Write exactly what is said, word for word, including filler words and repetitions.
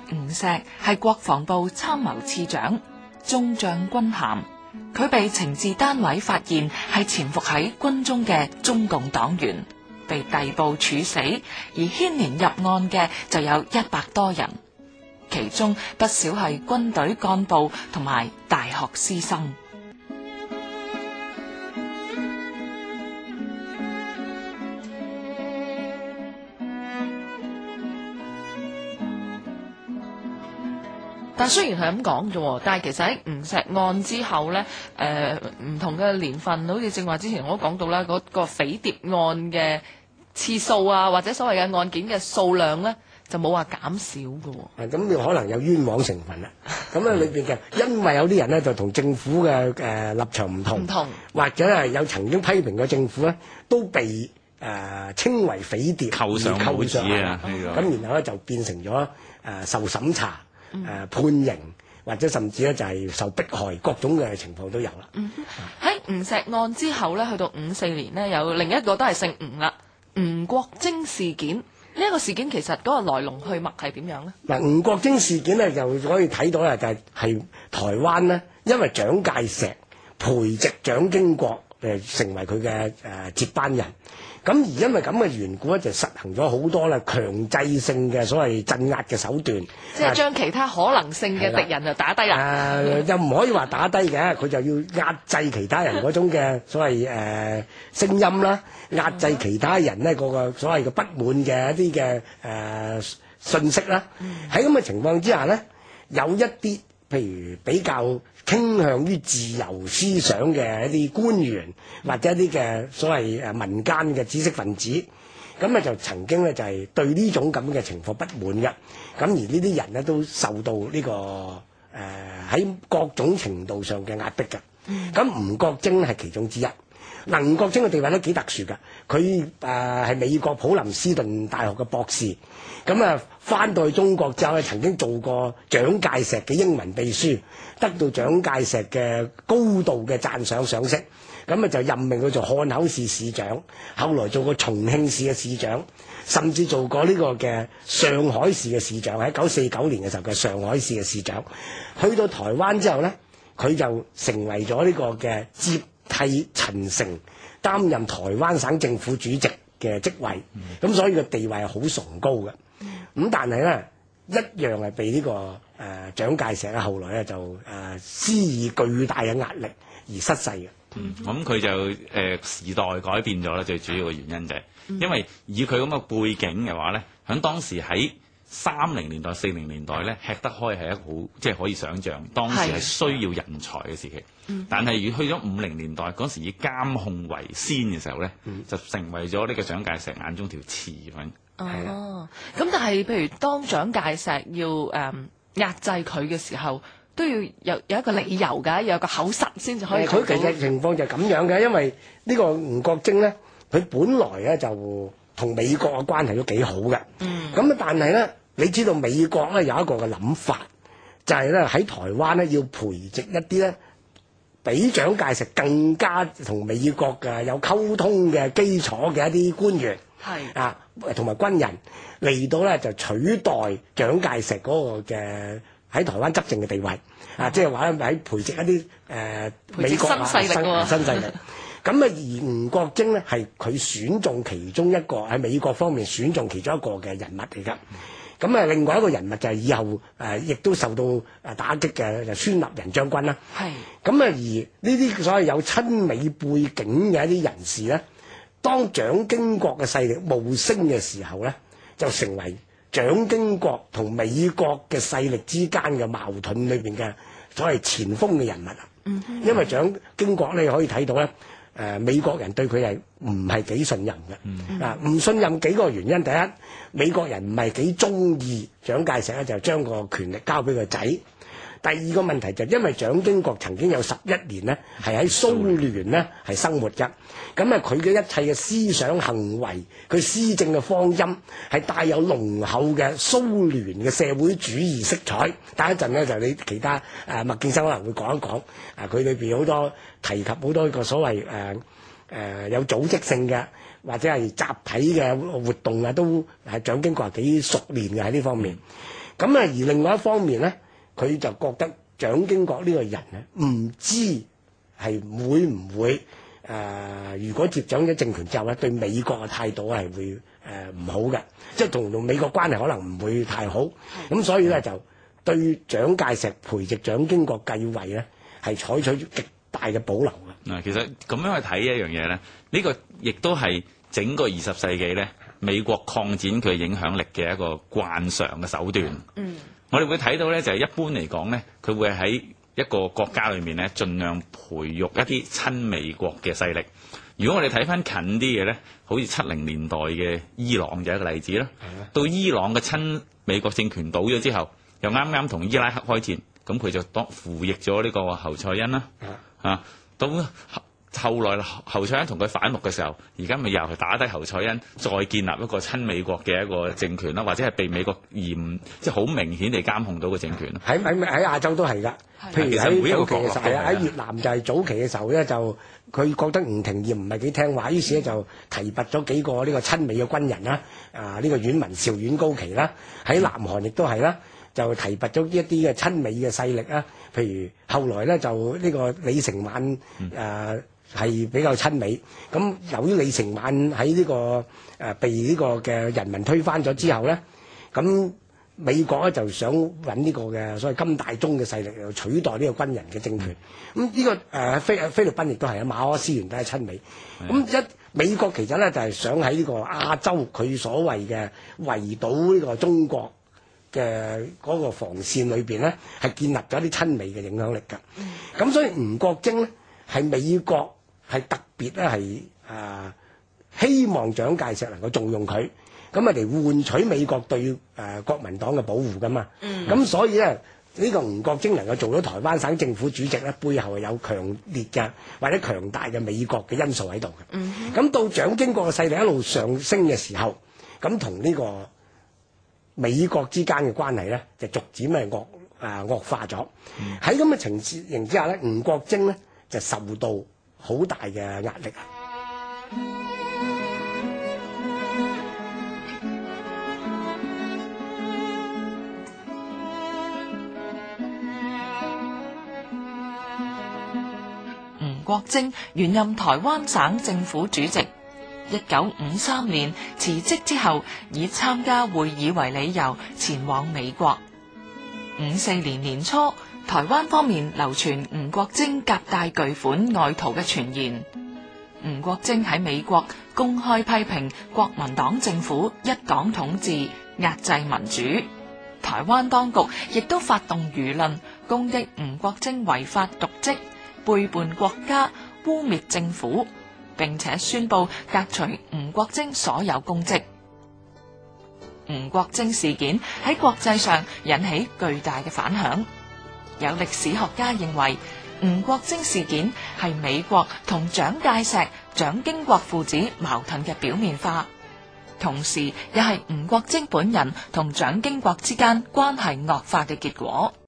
吳石係國防部參謀次長，中將軍銜。佢被情治單位發現係潛伏喺軍中嘅中共黨員，被逮捕處死，而牽連入案嘅就有一百多人，其中不少係軍隊幹部同埋大學師生。 但雖然係咁講啫，但係其實喺吳石案之後咧，誒、呃、唔同嘅年份，好似正話之前我都講到啦，嗰、那個匪諜案嘅次數啊，或者所謂嘅案件嘅數量咧，就冇話減少嘅。 咁你可能有冤枉成分啦。咁咧裏邊嘅，因為有啲人咧就同政府嘅誒、呃、立場唔同，唔同，或者係有曾經批評過政府咧，都被誒、呃、稱為匪諜， 扣上帽子啊！ 咁、嗯、然後咧就變成咗誒、呃、受審查。誒、呃、判刑或者甚至咧就係受迫害，各種嘅情況都有啦。 喺、嗯、吳石案之後咧，去到五四年呢，有另一個都係姓吳啦，吳國楨事件。呢、這、一個事件其實嗰個來龍去脈係點樣呢？ 嗱，吳國楨事件咧，就可以睇到咧，就係係台灣呢，因為蔣介石培植蔣經國誒成為佢嘅誒接班人。咁而因為咁嘅緣故咧，就實行咗好多咧強制性嘅所謂鎮壓嘅手段， 即係將其他可能性嘅敵人就打低啦。誒、 呃，又唔可以話打低嘅，佢就要壓制其他人嗰種嘅所謂誒、呃、聲音啦，壓制其他人呢嗰個所謂嘅不滿嘅一啲嘅誒信息啦。喺咁嘅情況之下呢，有一啲譬如比較傾向於自由思想嘅一啲官員或者一啲嘅所謂誒民間嘅知識分子，咁咧就曾經咧就係對呢種咁嘅情況不滿嘅，咁而呢啲人咧都受到呢、這個誒喺、呃、各種程度上嘅壓迫嘅。咁吳國楨係其中之一。嗱，吳國楨嘅地位咧幾特殊㗎，佢誒係美國普林斯頓大學嘅博士，咁啊翻到去中國之後咧，曾經做過蔣介石嘅英文秘書，得到蔣介石嘅高度嘅讚賞賞識，咁啊就任命佢做漢口市市長，後來做過重慶市嘅市長，甚至做過呢個嘅上海市嘅市長，喺一九四九年嘅時候嘅上海市嘅市長。去到台灣之後咧，佢就成為咗呢個嘅接替陳誠擔任台灣省政府主席嘅職位，咁、嗯、所以個地位係好崇高嘅。咁、嗯、但係咧，一樣係被呢、這個誒、呃、蔣介石咧後來咧就誒、呃、施以巨大嘅壓力而失勢嘅。 嗯，咁佢就誒、呃、時代改變咗啦，最主要嘅原因就係、是嗯、因為以佢咁嘅背景嘅話咧，喺當時喺三零年代、四零年代咧，吃得開係一個好，即係可以想像當時係需要人才嘅時期。但係如去咗五零年代嗰時以監控為先嘅時候咧、嗯，就成為咗呢個蔣介石眼中條刺咁。 哦，咁但係譬如當蔣介石要誒、嗯、壓制佢嘅時候，都要有有一個理由㗎，要有個口實先至可以做到。佢其實情況就係咁樣嘅，因為呢個吳國楨咧，佢本來咧就同美國嘅關係都幾好嘅。嗯，咁啊，但係咧，你知道美國咧有一個嘅諗法，就係咧喺台灣咧要培植一啲咧，比蔣介石更加同美國嘅有溝通嘅基礎嘅一啲官員，係啊，同埋軍人嚟到咧就取代蔣介石嗰個嘅喺台灣執政嘅地位，嗯、啊，即係話喺培植一啲誒、呃、美國啊新新勢力。咁啊，而吳國楨咧係佢選中其中一個喺美國方面選中其中一個嘅人物嚟㗎。咁啊，另外一個人物就係以後誒、呃、亦都受到誒打擊嘅就孫立人將軍啦。係。咁啊，而呢啲所謂有親美背景嘅一啲人士咧，當蔣經國嘅勢力冒升嘅時候咧，就成為蔣經國同美國嘅勢力之間嘅矛盾裏邊嘅所謂前鋒嘅人物啊。嗯。因為蔣經國咧可以睇到咧。誒、呃、美國人對佢係唔係幾信任嘅、嗯，啊唔信任幾個原因，第一美國人唔係幾中意蔣介石咧，就將個權力交俾個仔。第二個問題就係因為蔣經國曾經有十一年呢係喺蘇聯呢係生活嘅，咁啊佢嘅一切嘅思想行為，佢施政嘅方針係帶有濃厚嘅蘇聯嘅社會主義色彩。等一陣呢，就你其他誒麥敬生可能會講一講，啊佢裏邊好多提及好多個所謂誒誒、呃呃、有組織性嘅或者係集體嘅活動啊，都係蔣經國係幾熟練嘅喺呢方面。 咁啊，而另外一方面咧，佢就覺得蔣經國呢個人咧，唔知係會唔會誒、呃，如果接掌咗政權之後咧，對美國嘅態度係會誒唔、呃、好嘅，即係同同美國關係可能唔會太好。咁所以咧就對蔣介石培植蔣經國繼位咧，係採取極大嘅保留嘅。 嗱，其實咁樣去睇一樣嘢咧，呢、呢個亦都係整個二十世紀咧，美國擴展佢影響力嘅一個慣常嘅手段。嗯，我哋會睇到咧，就係、是、一般嚟講咧，佢會喺一個國家裏面咧，盡量培育一啲親美國嘅勢力。如果我哋睇翻近啲嘅咧，好似七零年代嘅伊朗就係一個例子啦。到伊朗嘅親美國政權倒咗之後，又啱啱同伊拉克開戰，咁佢就當扶逆咗呢個侯賽因啦。啊，到後來侯賽因同佢反目嘅時候，而家咪又係打低侯賽因，再建立一個親美國嘅一個政權啦，或者係被美國嚴即係好明顯地監控到嘅政權。 喺喺喺亞洲都係㗎，譬如喺早期嘅時候，喺越南就係早期嘅時候咧，就佢覺得吳廷琰唔係幾聽話，於是咧就提拔咗幾個呢個親美嘅軍人啦，啊呢、呢個阮文紹、阮高祺啦，喺南韓亦都係啦。就提拔咗一啲嘅親美嘅勢力啊，譬如後來咧就呢個李承晚誒係、呃、比較親美，咁由於李承晚喺呢、這個誒、呃、被呢個嘅人民推翻咗之後咧，咁美國咧就想揾呢個嘅所謂金大中嘅勢力嚟取代呢個軍人嘅政權，咁呢、這個誒、呃、菲菲律賓亦都係啊，馬可思源都係親美，咁一美國其實咧就係、是、想喺呢個亞洲佢所謂嘅圍堵呢個中國嘅嗰個防線裏邊咧，係建立咗啲親美嘅影響力㗎。咁、嗯、所以吳國楨咧係美國係特別咧係啊希望蔣介石能夠重用佢，咁啊嚟換取美國對誒、呃、國民黨嘅保護㗎嘛。咁、嗯、所以咧呢、呢個吳國楨能夠做到台灣省政府主席咧，背後係有強烈嘅或者強大嘅美國嘅因素喺度嘅。咁、嗯、到蔣經國嘅勢力一路上升嘅時候，咁同呢個美國之間嘅關係咧，就逐漸係惡啊惡化咗。喺咁嘅情形之下咧，吳國楨咧就受到好大嘅壓力。 吳國楨原任台灣省政府主席。一九五三年辭職之後，以參加會議為理由前往美國。五四年年初，台灣方面流傳吳國楨夾帶巨款外逃嘅傳言。吳國楨喺美國公開批評國民黨政府一黨統治、壓制民主。台灣當局亦都發動輿論攻擊吳國楨違法瀆職、背叛國家、污蔑政府。並且宣布革除吳國楨所有公職。吳國楨事件喺國際上引起巨大嘅反響。有歷史學家認為，吳國楨事件係美國同蔣介石、蔣經國父子矛盾嘅表面化，同時又係吳國楨本人同蔣經國之間關係惡化嘅結果。